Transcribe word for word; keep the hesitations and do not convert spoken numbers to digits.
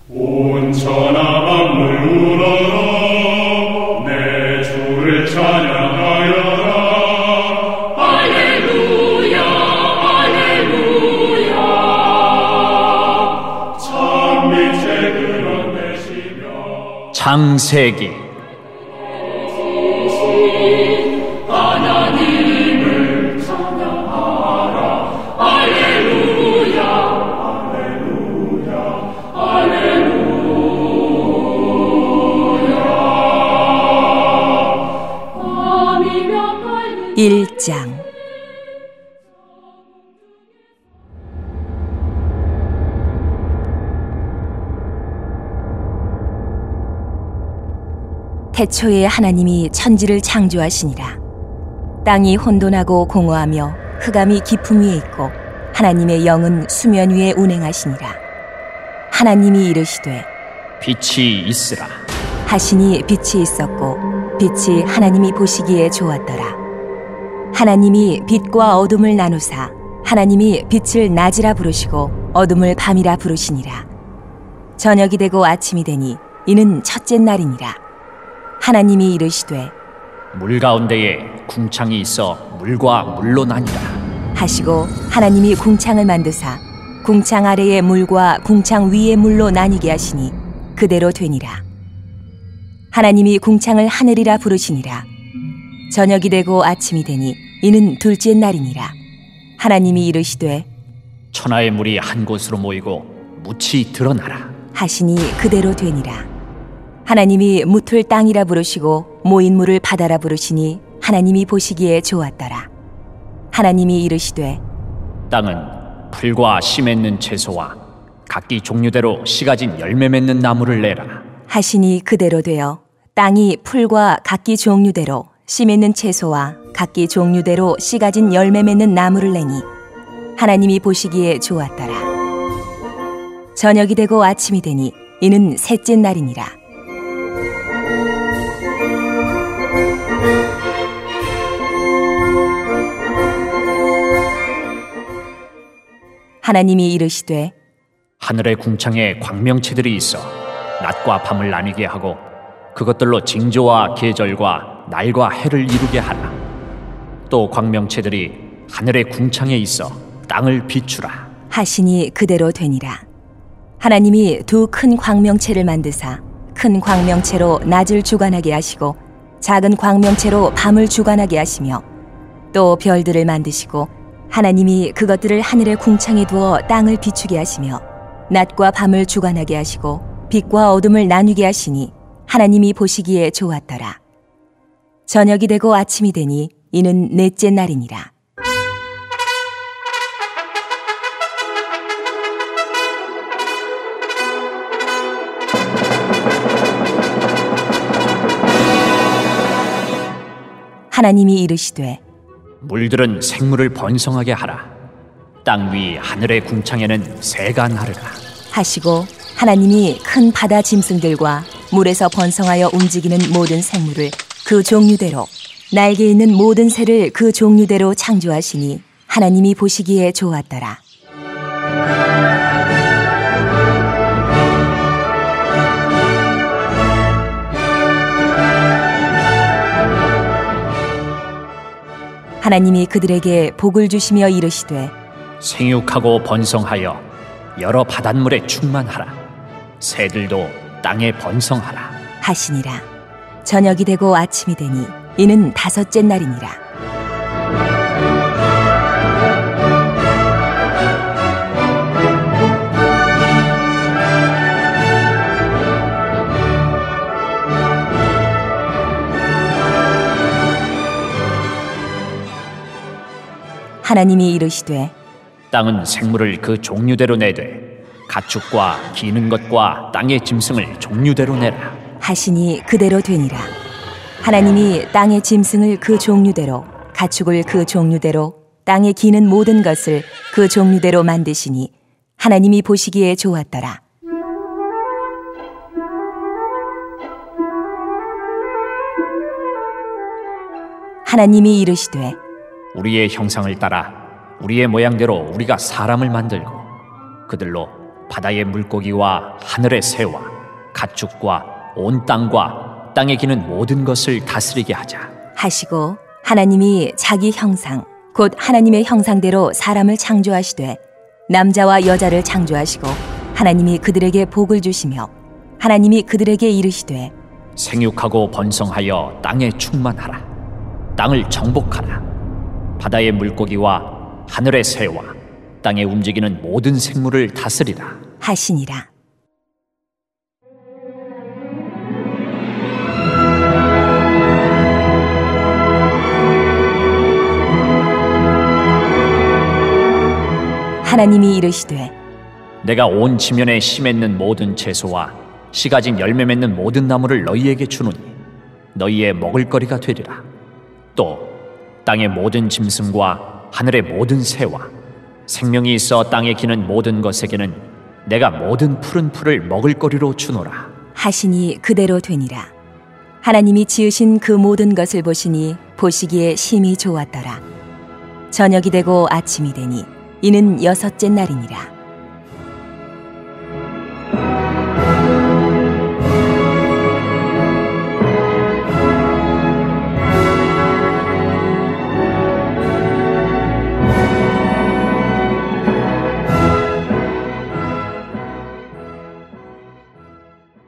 온 천하 만물 울어라 내 주를 찬양하여라 할렐루야 할렐루야 참 빛의 그런 되시며 창세기 하나님을 찬양하라 할렐루야 할렐루야 할렐루야 일 장 태초에 하나님이 천지를 창조하시니라. 땅이 혼돈하고 공허하며 흑암이 깊음 위에 있고 하나님의 영은 수면 위에 운행하시니라. 하나님이 이르시되 빛이 있으라. 하시니 빛이 있었고 빛이 하나님이 보시기에 좋았더라. 하나님이 빛과 어둠을 나누사 하나님이 빛을 낮이라 부르시고 어둠을 밤이라 부르시니라. 저녁이 되고 아침이 되니 이는 첫째 날이니라. 하나님이 이르시되 물 가운데에 궁창이 있어 물과 물로 나뉘라 하시고 하나님이 궁창을 만드사 궁창 아래의 물과 궁창 위의 물로 나뉘게 하시니 그대로 되니라. 하나님이 궁창을 하늘이라 부르시니라. 저녁이 되고 아침이 되니 이는 둘째 날이니라. 하나님이 이르시되 천하의 물이 한 곳으로 모이고 묻이 드러나라 하시니 그대로 되니라. 하나님이 묻을 땅이라 부르시고 모인 물을 바다라 부르시니 하나님이 보시기에 좋았더라. 하나님이 이르시되 땅은 풀과 씨 맺는 채소와 각기 종류대로 씨 가진 열매 맺는 나무를 내라 하시니 그대로 되어 땅이 풀과 각기 종류대로 씨 맺는 채소와 각기 종류대로 씨 가진 열매 맺는 나무를 내니 하나님이 보시기에 좋았더라. 저녁이 되고 아침이 되니 이는 셋째 날이니라. 하나님이 이르시되 하늘의 궁창에 광명체들이 있어 낮과 밤을 나뉘게 하고 그것들로 징조와 계절과 날과 해를 이루게 하라. 또 광명체들이 하늘의 궁창에 있어 땅을 비추라 하시니 그대로 되니라. 하나님이 두 큰 광명체를 만드사 큰 광명체로 낮을 주관하게 하시고 작은 광명체로 밤을 주관하게 하시며 또 별들을 만드시고 하나님이 그것들을 하늘의 궁창에 두어 땅을 비추게 하시며 낮과 밤을 주관하게 하시고 빛과 어둠을 나뉘게 하시니 하나님이 보시기에 좋았더라. 저녁이 되고 아침이 되니 이는 넷째 날이니라. 하나님이 이르시되 물들은 생물을 번성하게 하라. 땅 위 하늘의 궁창에는 새가 나르라 하시고 하나님이 큰 바다 짐승들과 물에서 번성하여 움직이는 모든 생물을 그 종류대로 날개 있는 모든 새를 그 종류대로 창조하시니 하나님이 보시기에 좋았더라. 하나님이 그들에게 복을 주시며 이르시되 생육하고 번성하여 여러 바닷물에 충만하라. 새들도 땅에 번성하라 하시니라. 저녁이 되고 아침이 되니 이는 다섯째 날이니라. 하나님이 이르시되 땅은 생물을 그 종류대로 내되 가축과 기는 것과 땅의 짐승을 종류대로 내라 하시니 그대로 되니라. 하나님이 땅의 짐승을 그 종류대로 가축을 그 종류대로 땅에 기는 모든 것을 그 종류대로 만드시니 하나님이 보시기에 좋았더라. 하나님이 이르시되 우리의 형상을 따라 우리의 모양대로 우리가 사람을 만들고 그들로 바다의 물고기와 하늘의 새와 가축과 온 땅과 땅에 기는 모든 것을 다스리게 하자 하시고 하나님이 자기 형상 곧 하나님의 형상대로 사람을 창조하시되 남자와 여자를 창조하시고 하나님이 그들에게 복을 주시며 하나님이 그들에게 이르시되 생육하고 번성하여 땅에 충만하라. 땅을 정복하라. 바다의 물고기와 하늘의 새와 땅에 움직이는 모든 생물을 다스리라 하시니라. 하나님이 이르시되 내가 온 지면에 씨 맺는 모든 채소와 씨 가진 열매 맺는 모든 나무를 너희에게 주노니 너희의 먹을거리가 되리라. 또 땅의 모든 짐승과 하늘의 모든 새와 생명이 있어 땅에 기는 모든 것에게는 내가 모든 푸른 풀을 먹을거리로 주노라 하시니 그대로 되니라. 하나님이 지으신 그 모든 것을 보시니 보시기에 심히 좋았더라. 저녁이 되고 아침이 되니 이는 여섯째 날이니라.